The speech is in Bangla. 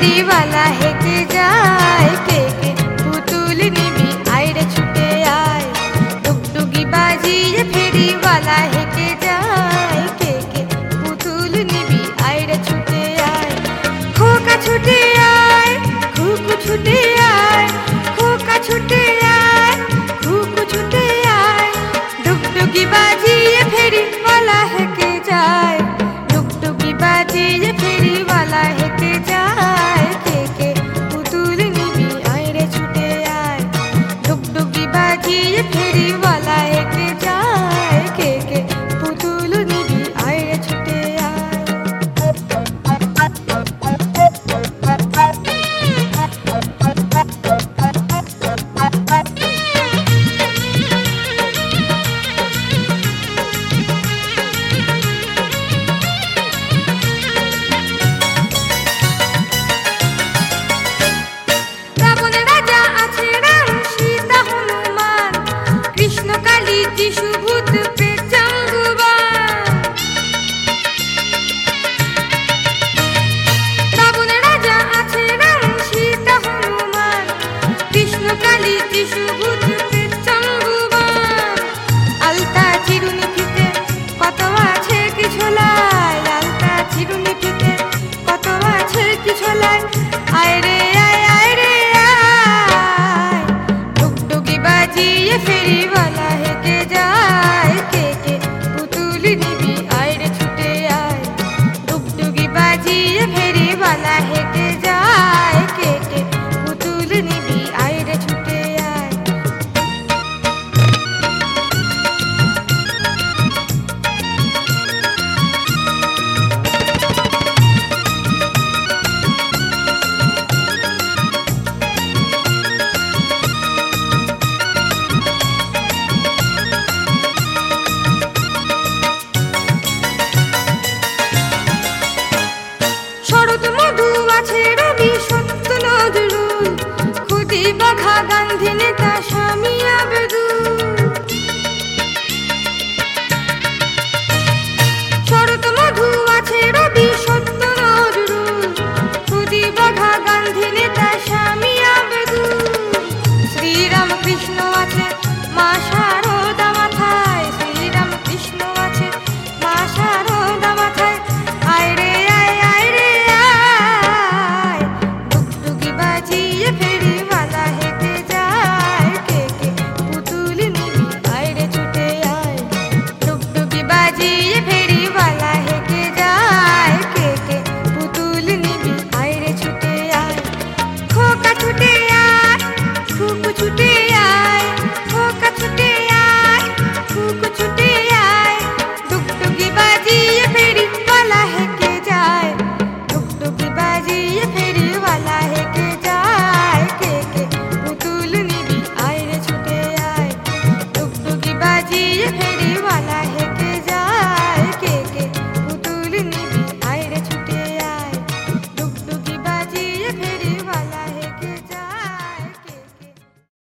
ফেরিওয়ালা হেঁটে যায়, কে কে পুতুল নিবি আইরে ছুটে আয়। ডুগডুগি বাজিয়ে ফেরিওয়ালা হেঁটে যায়, কে কে পুতুল নিবি আইরে ছুটে আয়। খোকা ছুটে আয়, খুকু ছুটে আয়, খোকা ছুটে আয়, খুকু ছুটে আয়। ডুগডুগি বাজিয়ে ফেরিওয়ালা হেঁটে যায়, ডুগডুগি বাজিয়ে ফেরিওয়ালা হেঁটে যায়, কে কে পুতুল নিবি আইরে ছুটে আয়। ডুগডুগি বাজিয়ে ফেরিওয়ালা হেঁটে যায়, কে কে পুতুল নিবি আইরে ছুটে আয়। রাবণের রাজা আছে রাম, সীতা হনুমান, কৃষ্ণ কালী যিশু ভূত প্রেত জম্বুবান। রাবণের রাজা আছে রাম, সীতা হনুমান, কৃষ্ণ কালী যিশু ভূত প্রেত জম্বুবান। আলতা চিরুনি ফিতে কত আছে কি ঝোলা,